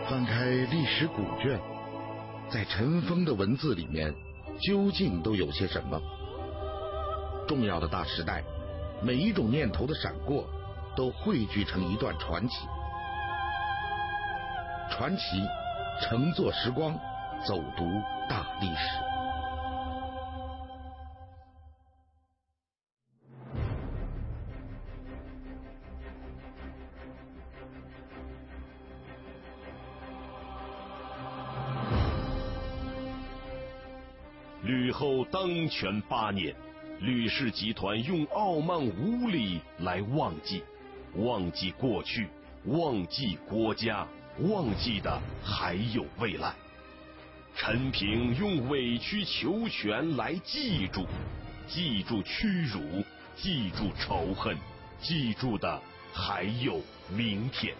翻开历史古卷，在尘封的文字里面，究竟都有些什么？重要的大时代，每一种念头的闪过，都汇聚成一段传奇。传奇乘坐时光，走读大历史。 吕后当权8年，吕氏集团用傲慢无礼来忘记过去，忘记国家，忘记的还有未来。陈平用委曲求全来记住屈辱，记住仇恨，记住的还有明天。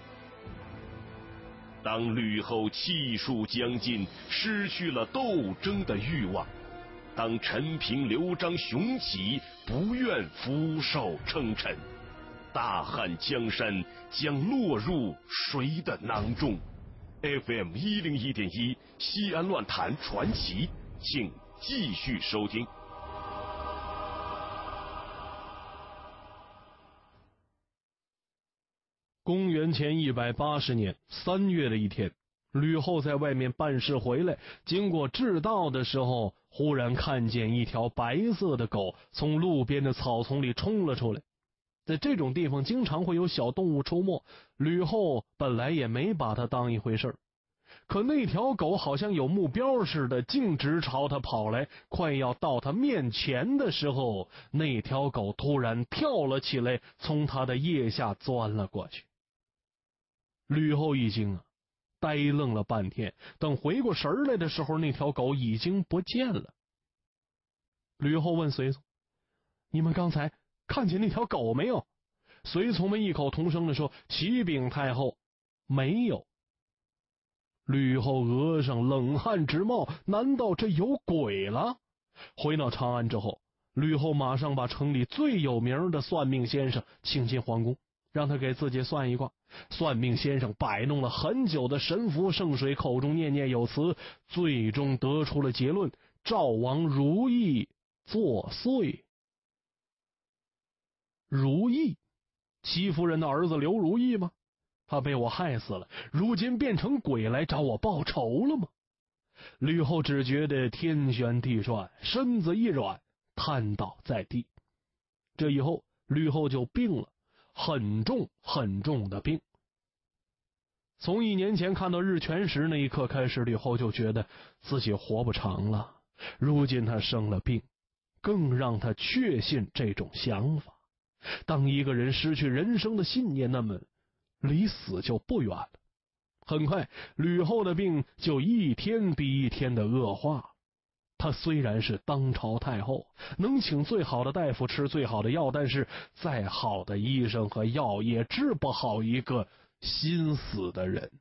当吕后气数将尽，失去了斗争的欲望，当陈平刘璋雄起，不愿俯首称臣，大汉江山将落入谁的囊中？ FM 101.1西安乱谈传奇，请继续收听。 公元前180年3月的一天，吕后在外面办事回来，经过治道的时候，忽然看见一条白色的狗从路边的草丛里冲了出来。在这种地方经常会有小动物出没，吕后本来也没把它当一回事，可那条狗好像有目标似的，径直朝他跑来，快要到他面前的时候，那条狗突然跳了起来，从他的腋下钻了过去。吕后一惊啊，呆愣了半天，等回过神来的时候，那条狗已经不见了。吕后问随从：“你们刚才看见那条狗没有？”随从们异口同声地说：“启禀太后，没有。”吕后额上冷汗直冒，难道这有鬼了？回到长安之后，吕后马上把城里最有名的算命先生请进皇宫，让他给自己算一卦。算命先生摆弄了很久的神符圣水，口中念念有词，最终得出了结论：赵王如意作祟。如意，戚夫人的儿子刘如意吗？他被我害死了，如今变成鬼来找我报仇了吗？吕后只觉得天旋地转，身子一软，瘫倒在地。这以后吕后就病了，很重很重的病。从1年前看到日全食那一刻开始，吕后就觉得自己活不长了。如今她生了病，更让她确信这种想法。当一个人失去人生的信念，那么离死就不远了。很快，吕后的病就一天比一天的恶化。她虽然是当朝太后，能请最好的大夫吃最好的药，但是再好的医生和药也治不好一个心死的人。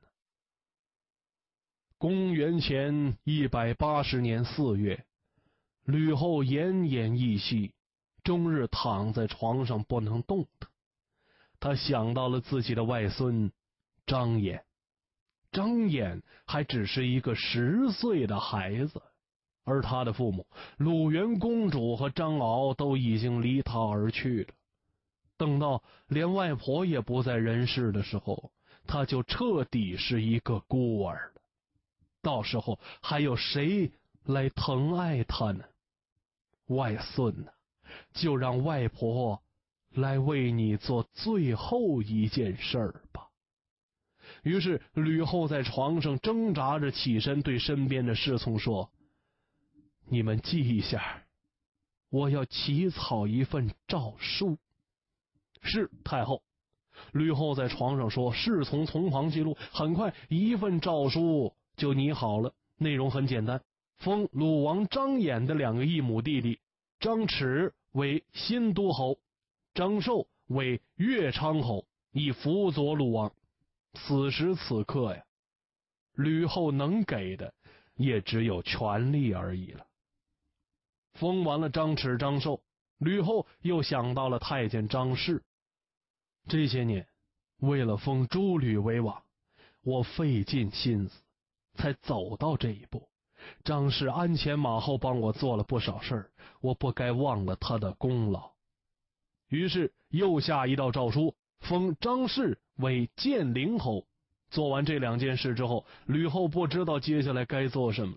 公元前180年4月，吕后奄奄一息，终日躺在床上不能动弹。他想到了自己的外孙张衍，张衍还只是一个10岁的孩子，而他的父母鲁元公主和张敖都已经离他而去了。等到连外婆也不在人世的时候，他就彻底是一个孤儿了。到时候还有谁来疼爱他呢？外孙呢，就让外婆来为你做最后一件事儿吧。于是吕后在床上挣扎着起身，对身边的侍从说：“你们记一下，我要起草一份诏书。”是太后。吕后在床上说，侍从从旁记录。很快一份诏书就拟好了，内容很简单：封鲁王张衍的2个异母弟弟张弛为新都侯，张寿为乐昌侯，以辅佐鲁王。此时此刻呀，吕后能给的也只有权力而已了。封完了张弛、张寿，吕后又想到了太监张氏。这些年为了封诸吕为王， 我费尽心思才走到这一步。张氏鞍前马后帮我做了不少事儿，我不该忘了他的功劳。于是又下一道诏书，封张氏为建陵侯。做完这2件事之后，吕后不知道接下来该做什么。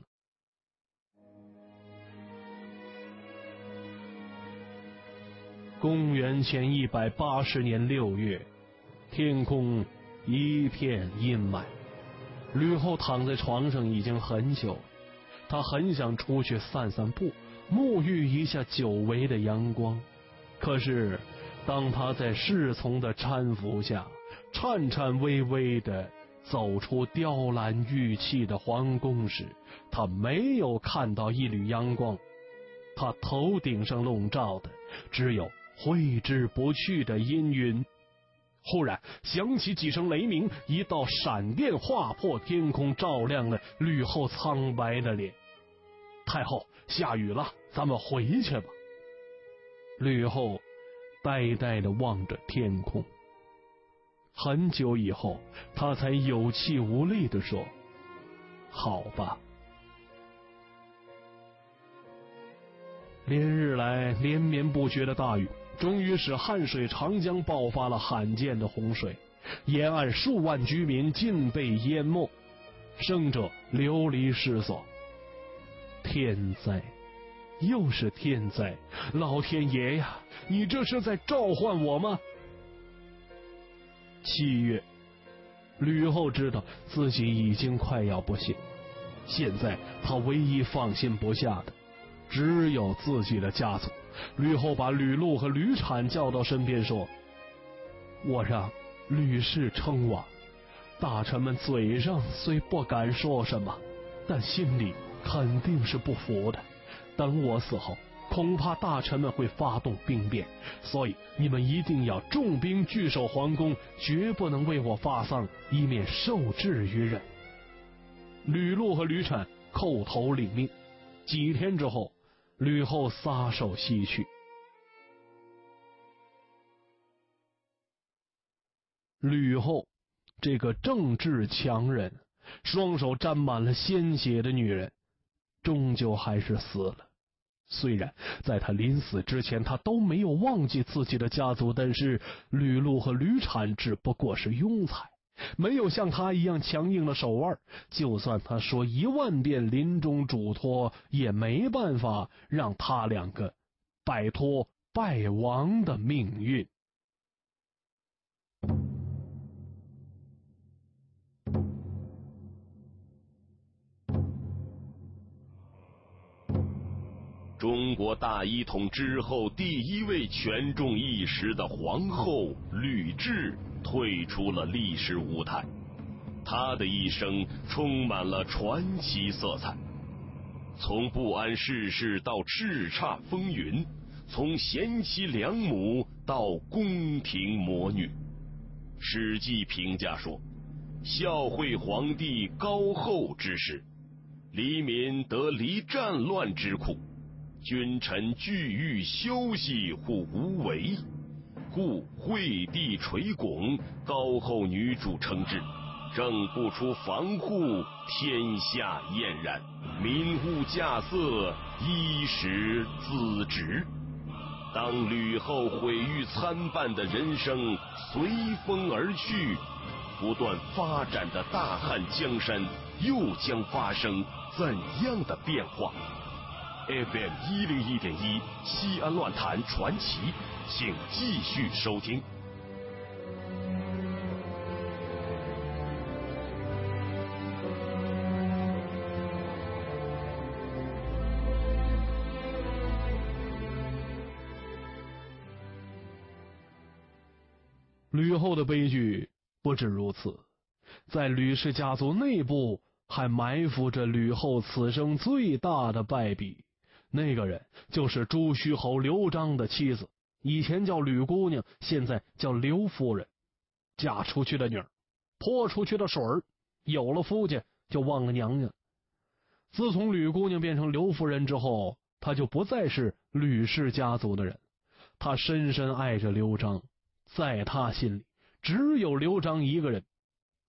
公元前180年6月，天空一片阴霾。吕后躺在床上已经很久了，她很想出去散散步，沐浴一下久违的阳光。可是当她在侍从的搀扶下，颤颤巍巍地走出雕栏玉砌的皇宫时，她没有看到一缕阳光，她头顶上笼罩的只有挥之不去的阴云。忽然响起几声雷鸣，一道闪电划破天空，照亮了吕后苍白的脸。太后，下雨了，咱们回去吧。吕后呆呆地望着天空，很久以后，她才有气无力地说：好吧。连日来连绵不绝的大雨，终于使汉水长江爆发了罕见的洪水，沿岸数万居民尽被淹没，生者流离失所。天灾，又是天灾！老天爷呀，你这是在召唤我吗？7月，吕后知道自己已经快要不行，现在她唯一放心不下的只有自己的家族。吕后把吕禄和吕产叫到身边说：我让吕氏称王，大臣们嘴上虽不敢说什么，但心里肯定是不服的。等我死后，恐怕大臣们会发动兵变，所以你们一定要重兵据守皇宫，绝不能为我发丧，以免受制于人。吕禄和吕产叩头领命。几天之后，吕后撒手西去。吕后这个政治强人，双手沾满了鲜血的女人，终究还是死了。虽然在她临死之前，她都没有忘记自己的家族，但是吕禄和吕产只不过是庸才，没有像他一样强硬的手腕，就算他说10000遍临终嘱托，也没办法让他2个摆脱败亡的命运。 中国大一统之后第1位权重一时的皇后吕雉退出了历史舞台，她的一生充满了传奇色彩。从不谙世事到叱咤风云，从贤妻良母到宫廷魔女。史记评价说：孝惠皇帝高后之时，黎民得离战乱之苦，君臣俱欲休息乎无为，故惠帝垂拱，高后女主称制，正不出防护，天下俨然，民物稼穑，衣食自直。当吕后毁誉参半的人生随风而去，不断发展的大汉江山又将发生怎样的变化？FM 101.1西安乱坛传奇，请继续收听。 吕后的悲剧不止如此，在吕氏家族内部还埋伏着吕后此生最大的败笔。那个人就是朱虚侯刘璋的妻子，以前叫吕姑娘，现在叫刘夫人。嫁出去的女儿，泼出去的水儿，有了夫家就忘了娘家。自从吕姑娘变成刘夫人之后，她就不再是吕氏家族的人。她深深爱着刘璋，在她心里只有刘璋一个人。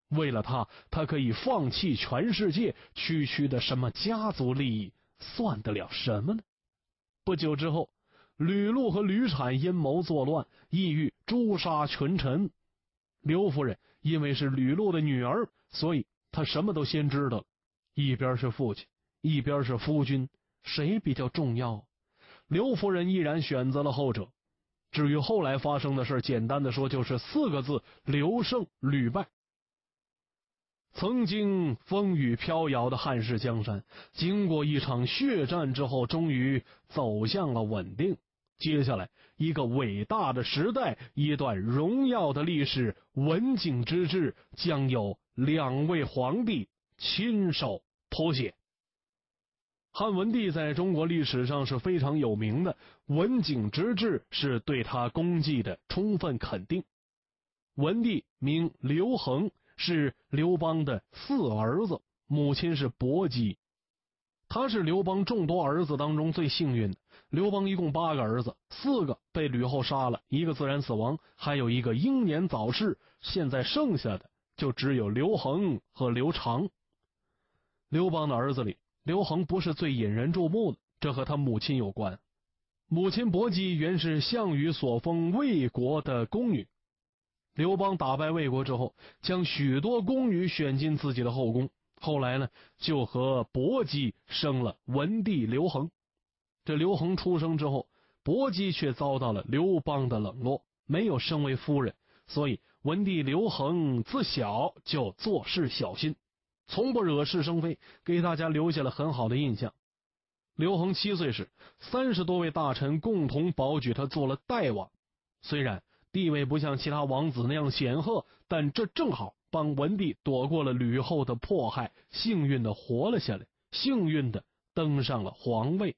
为了他，他可以放弃全世界，区区的什么家族利益，算得了什么呢？不久之后，吕禄和吕产阴谋作乱，意欲诛杀群臣。刘夫人因为是吕禄的女儿，所以她什么都先知道了。一边是父亲，一边是夫君，谁比较重要？刘夫人毅然选择了后者。至于后来发生的事，简单的说就是4个字：刘胜屡败。曾经风雨飘摇的汉室江山，经过一场血战之后，终于走向了稳定。接下来，一个伟大的时代，一段荣耀的历史，文景之治将有2位皇帝亲手谱写。汉文帝在中国历史上是非常有名的，文景之治是对他功绩的充分肯定。文帝名刘恒，是刘邦的4儿子，母亲是薄姬。他是刘邦众多儿子当中最幸运的。刘邦一共8个儿子，4个被吕后杀了，1个自然死亡，还有1个英年早逝。现在剩下的就只有刘恒和刘长。刘邦的儿子里，刘恒不是最引人注目的，这和他母亲有关。母亲薄姬原是项羽所封魏国的宫女。刘邦打败魏国之后，将许多宫女选进自己的后宫，后来呢，就和薄姬生了文帝刘恒。这刘恒出生之后，薄姬却遭到了刘邦的冷落，没有升为夫人，所以文帝刘恒自小就做事小心，从不惹是生非，给大家留下了很好的印象。刘恒7岁时，30多位大臣共同保举他做了代王。虽然地位不像其他王子那样显赫，但这正好帮文帝躲过了吕后的迫害，幸运的活了下来，幸运的登上了皇位。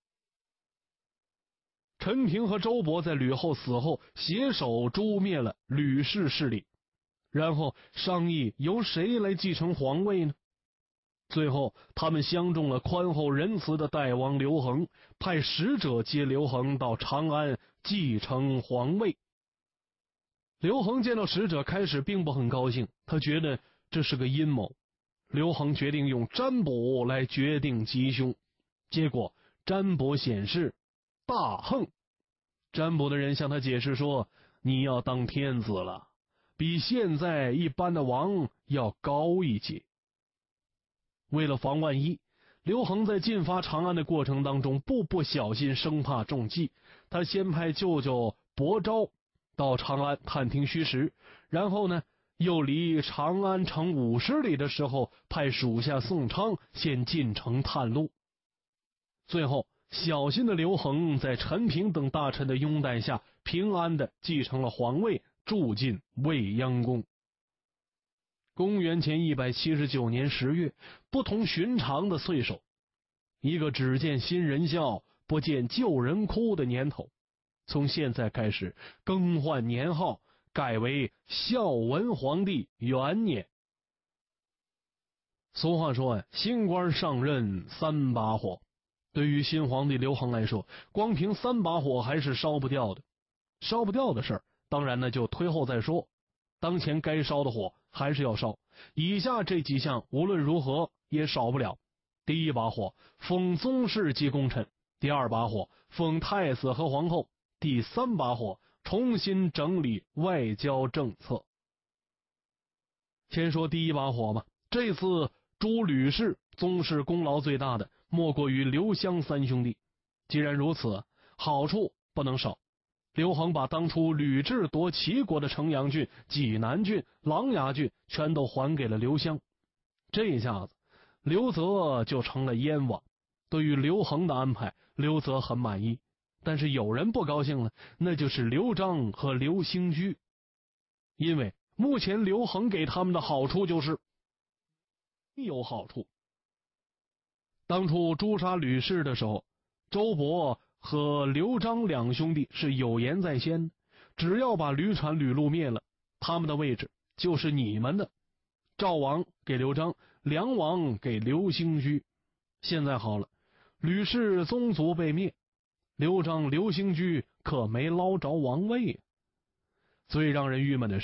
陈平和周勃在吕后死后携手诛灭了吕氏势力，然后商议由谁来继承皇位呢？最后他们相中了宽厚仁慈的代王刘恒，派使者接刘恒到长安继承皇位。刘恒见到使者开始并不很高兴，他觉得这是个阴谋。刘恒决定用占卜来决定吉凶，结果占卜显示大亨。占卜的人向他解释说，你要当天子了，比现在一般的王要高一阶。为了防万一，刘恒在进发长安的过程当中步步小心，生怕中计。他先派舅舅伯昭到长安探听虚实，然后呢，又离长安城50里的时候，派属下宋昌先进城探路。最后小心的刘恒在陈平等大臣的拥戴下，平安的继承了皇位，住进未央宫。公元前179年10月，不同寻常的岁首，一个只见新人笑，不见旧人哭的年头。从现在开始更换年号，改为孝文皇帝元年。俗话说新官上任3把火。对于新皇帝刘恒来说，光凭3把火还是烧不掉的。烧不掉的事儿，当然呢就推后再说。当前该烧的火还是要烧。以下这几项无论如何也少不了。第1把火，封宗室及功臣；第2把火，封太子和皇后；第3把火，重新整理外交政策。先说第1把火吧。这次诛吕氏，宗室功劳最大的莫过于刘襄3兄弟。既然如此，好处不能少。刘恒把当初吕雉夺齐国的城阳郡、济南郡、琅琊郡全都还给了刘襄。这一下子，刘泽就成了燕王。对于刘恒的安排，刘泽很满意。但是有人不高兴了，那就是刘璋和刘兴居。因为目前刘恒给他们的好处就是有好处。当初诛杀吕氏的时候，周勃和刘璋2兄弟是有言在先，只要把吕产、吕禄灭了，他们的位置就是你们的。赵王给刘璋，梁王给刘兴居。现在好了，吕氏宗族被灭，刘璋、刘兴居可没捞着王位。最让人郁闷的是，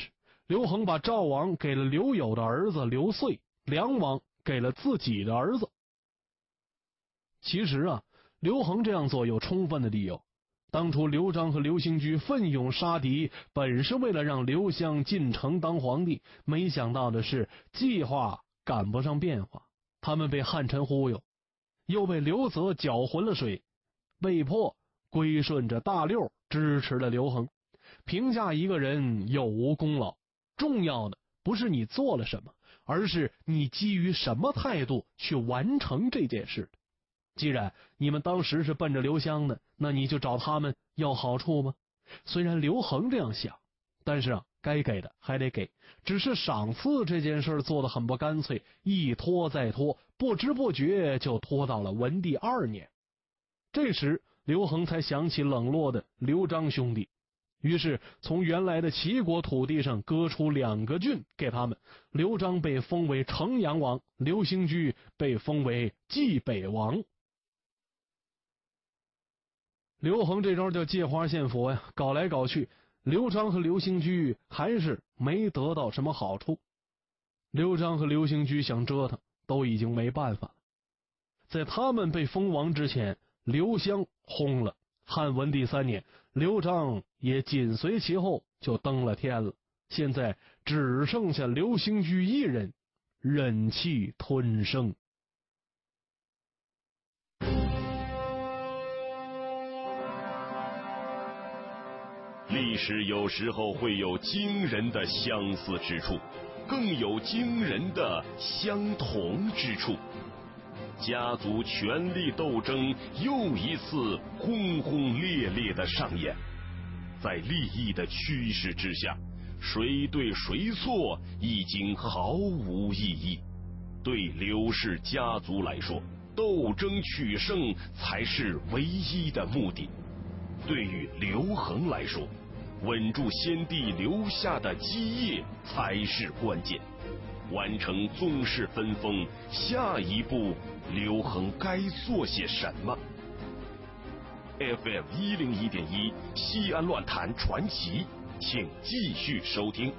刘恒把赵王给了刘友的儿子刘遂，梁王给了自己的儿子。其实啊，刘恒这样做有充分的理由。当初刘璋和刘兴居奋勇杀敌，本是为了让刘襄进城当皇帝，没想到的是计划赶不上变化，他们被汉臣忽悠，又被刘泽搅浑了水，被迫归顺着大六，支持了刘恒。评价一个人有无功劳，重要的不是你做了什么，而是你基于什么态度去完成这件事的。既然你们当时是奔着刘襄的，那你就找他们要好处吧。虽然刘恒这样想，但是该给的还得给，只是赏赐这件事做得很不干脆，一拖再拖，不知不觉就拖到了文帝2年。这时刘恒才想起冷落的刘璋兄弟，于是从原来的齐国土地上割出2个郡给他们，刘璋被封为城阳王，刘兴居被封为冀北王。刘恒这招叫借花献佛呀，搞来搞去，刘璋和刘兴居还是没得到什么好处。刘璋和刘兴居想折腾，都已经没办法了。在他们被封王之前，刘襄薨了，汉文帝3年，刘璋也紧随其后就登了天了。现在只剩下刘兴居一人，忍气吞声。 历史有时候会有惊人的相似之处，更有惊人的相同之处。家族权力斗争又一次轰轰烈烈的上演，在利益的驱使之下，谁对谁错已经毫无意义。对刘氏家族来说，斗争取胜才是唯一的目的。对于刘恒来说，稳住先帝留下的基业才是关键。完成宗室分封，下一步刘恒该做些什么？ FM 101.1西安乱谈传奇，请继续收听。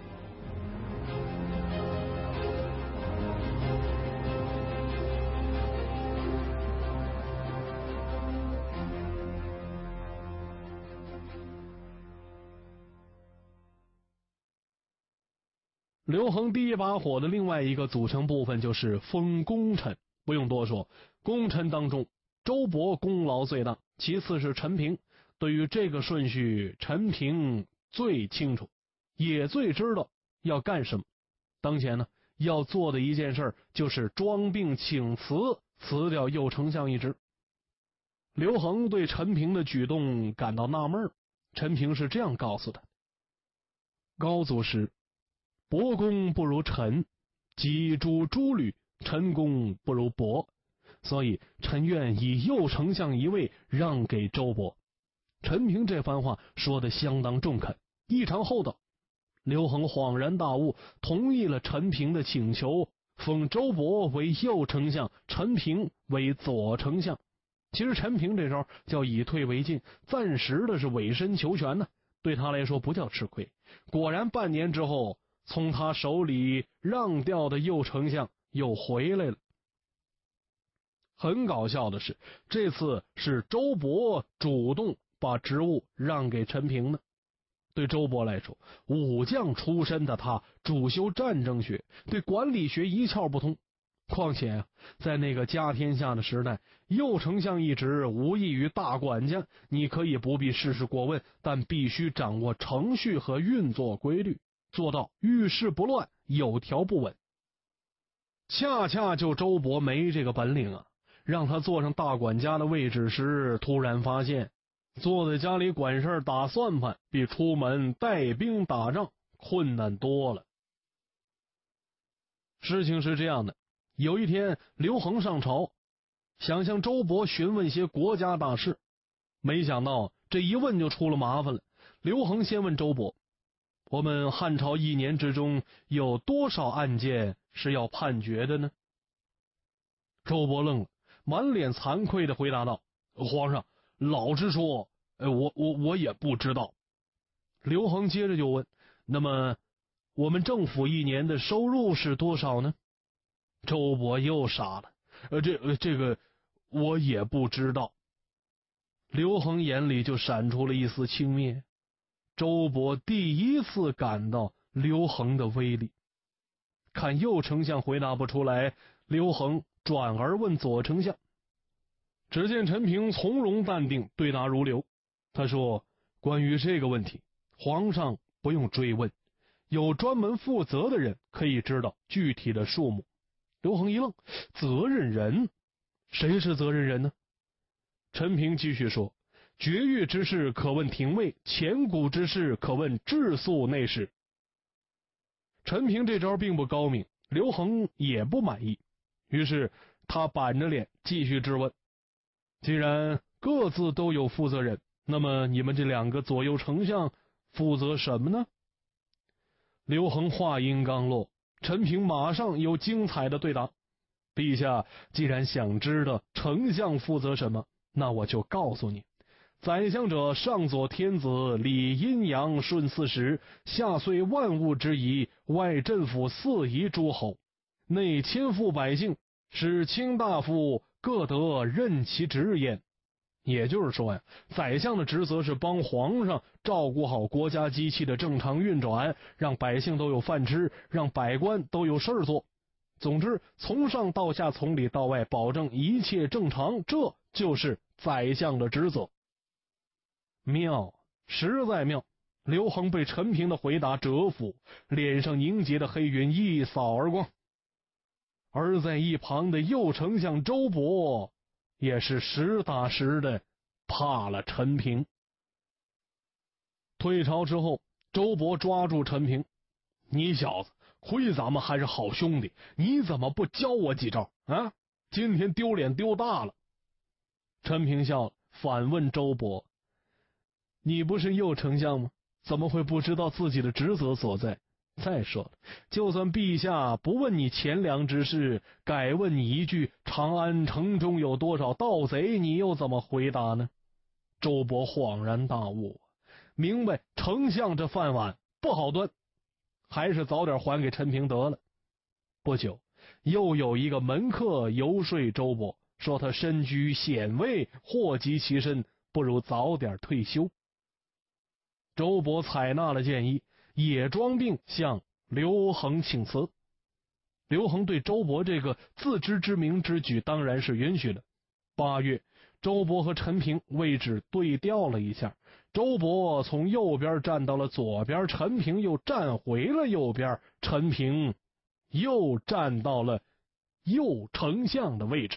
刘恒第一把火的另外一个组成部分就是封功臣。不用多说，功臣当中周勃功劳最大，其次是陈平。对于这个顺序，陈平最清楚，也最知道要干什么。当前呢，要做的一件事就是装病请辞，辞掉右丞相一职。刘恒对陈平的举动感到纳闷，陈平是这样告诉他：高祖时，伯公不如臣，己主诸吕，臣公不如伯，所以臣愿以右丞相一位让给周勃。陈平这番话说得相当中肯，异常厚道。刘恒恍然大悟，同意了陈平的请求，封周勃为右丞相，陈平为左丞相。其实陈平这招叫以退为进，暂时的是委身求全呢，对他来说不叫吃亏。果然半年之后，从他手里让掉的右丞相又回来了。很搞笑的是，这次是周勃主动把职务让给陈平的。对周勃来说，武将出身的他主修战争学，对管理学一窍不通。况且在那个家天下的时代，右丞相一职无异于大管家，你可以不必事事过问，但必须掌握程序和运作规律，做到遇事不乱，有条不紊。恰恰就周勃没这个本领啊，让他坐上大管家的位置时，突然发现坐在家里管事打算盘，比出门带兵打仗困难多了。事情是这样的，有一天刘恒上朝，想向周勃询问些国家大事，没想到这一问就出了麻烦了。刘恒先问周勃，我们汉朝1年之中有多少案件是要判决的呢？周勃愣了，满脸惭愧地回答道：皇上，老实说，我也不知道。刘恒接着就问，那么我们政府一年的收入是多少呢？周勃又傻了，这个我也不知道。刘恒眼里就闪出了一丝轻蔑。周勃第一次感到刘恒的威力。看右丞相回答不出来，刘恒转而问左丞相。只见陈平从容淡定，对答如流。他说，关于这个问题，皇上不用追问，有专门负责的人可以知道具体的数目。刘恒一愣，责任人？谁是责任人呢？陈平继续说，绝狱之事可问廷尉，前古之事可问治粟内史。陈平这招并不高明，刘恒也不满意，于是他板着脸继续质问。既然各自都有负责人，那么你们这两个左右丞相负责什么呢？刘恒话音刚落，陈平马上有精彩的对答。陛下既然想知道丞相负责什么，那我就告诉你。宰相者，上佐天子，理阴阳，顺四时，下遂万物之宜，外镇抚四夷诸侯，内亲附百姓，使卿大夫各得任其职焉。也就是说呀，宰相的职责是帮皇上照顾好国家机器的正常运转，让百姓都有饭吃，让百官都有事儿做。总之，从上到下，从里到外，保证一切正常，这就是宰相的职责。妙，实在妙！刘恒被陈平的回答折服，脸上凝结的黑云一扫而光。而在一旁的右丞相周勃也是实打实的怕了陈平。退朝之后，周勃抓住陈平，你小子亏咱们还是好兄弟，你怎么不教我几招啊？今天丢脸丢大了。陈平笑了，反问周勃，你不是右丞相吗？怎么会不知道自己的职责所在？再说了，就算陛下不问你钱粮之事，改问你一句长安城中有多少盗贼，你又怎么回答呢？周勃恍然大悟，明白丞相这饭碗不好端，还是早点还给陈平得了。不久，又有一个门客游说周勃，说他身居显位，祸及其身，不如早点退休。周勃采纳了建议，也装病向刘恒请辞。刘恒对周勃这个自知之明之举当然是允许的。8月，周勃和陈平位置对调了一下，周勃从右边站到了左边，陈平又站回了右边，陈平又站到了右丞相的位置。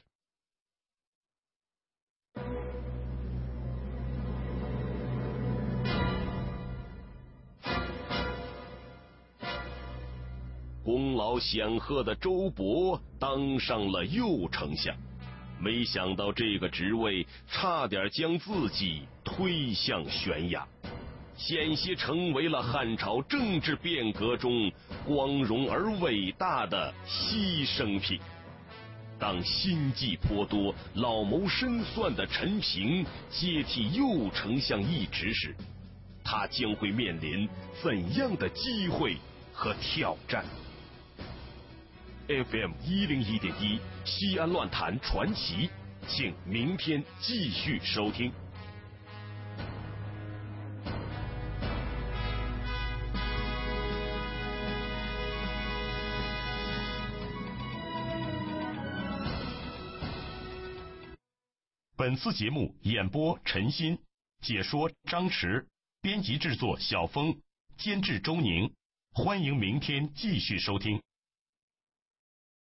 功劳显赫的周勃当上了右丞相，没想到这个职位差点将自己推向悬崖，险些成为了汉朝政治变革中光荣而伟大的牺牲品。当心计颇多、老谋深算的陈平接替右丞相一职时，他将会面临怎样的机会和挑战？FM 101.1西安乱谈传奇，请明天继续收听。本次节目演播陈鑫，解说张弛，编辑制作小峰，监制周宁。欢迎明天继续收听。